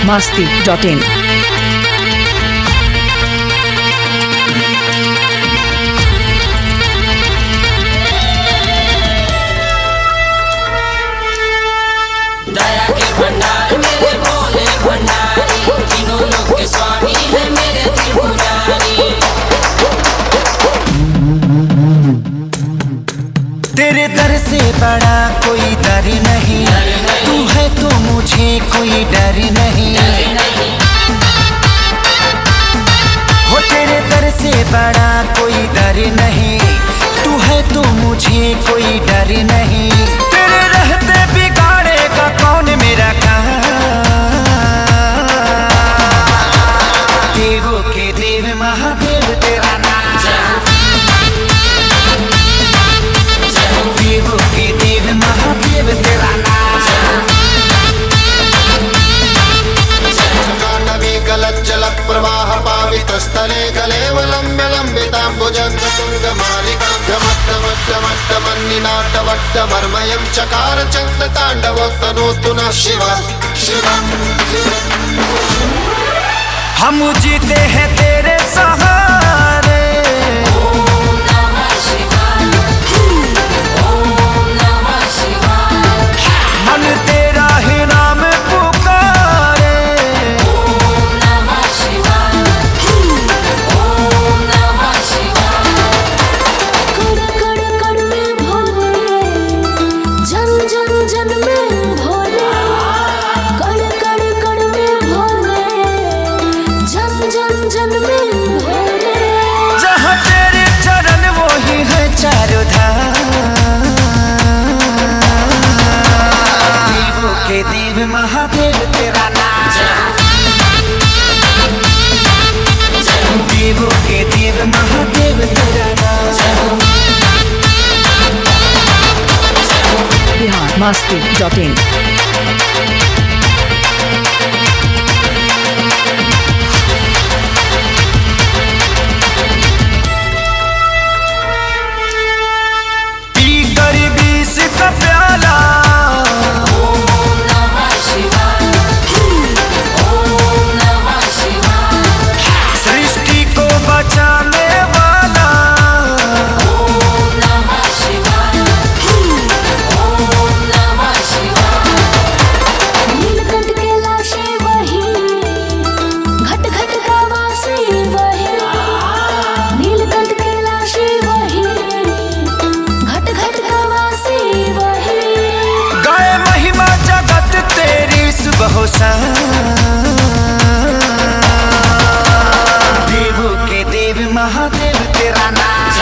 biharmasti.in दया के भंडार मेरे भोले भंडारी, तीनों लोक के स्वामी है मेरे त्रिपुरारी। तेरे दर से बड़ा कोई दर नहीं, तू है तो मुझे कोई डर नहीं। हो तेरे दर से बड़ा कोई डर नहीं, तू है तो मुझे कोई डर नहीं। तेरे रहते बिगाड़ेगा कौन मेरा काम, देवों के देव महादेव तेरा नाम, देवों के देव महादेव तेरा नाम। नवी गलज्जल प्रवाह पावित स्थले कलेवलम्ब्य लम्बिताम्बुजङ्ग तुङ्ग मालिकां गमट्टमट्टमट्टमन्निनाट्टवट्टमर्मयं चकार चन्द्र ताण्डवोत्तनोतु नः शिवः शिवम्। हम जीते हैं तेरे सहारे, मन तेरा ही नाम पुकारे। कड़ कड़ कड़ में भोले, जन जन जन में भोले। कड़ कड़ कड़ में भोले, जन जन जन में भोले। जहाँ तेरे चरण वो ही है चारों धाम, देवों के देव महादेव तेरा नाम, देवों के देव महादेव तेरा नाम। biharmasti.in पी कर 20 का प्याला, सृष्टि को बचाने वाला, नीलकंठ कैलाशी वही, घट घट का वासी वही। नीलकंठ कैलाशी वही, घट घट का वासी वही। गाए महिमा जगत तेरी सुबह शाम, देवों के देव महादेव तेरा नाम,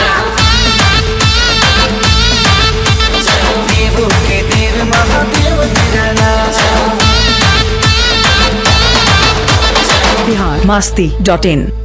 देवों के देव महादेव तेरा नाम। biharmasti.in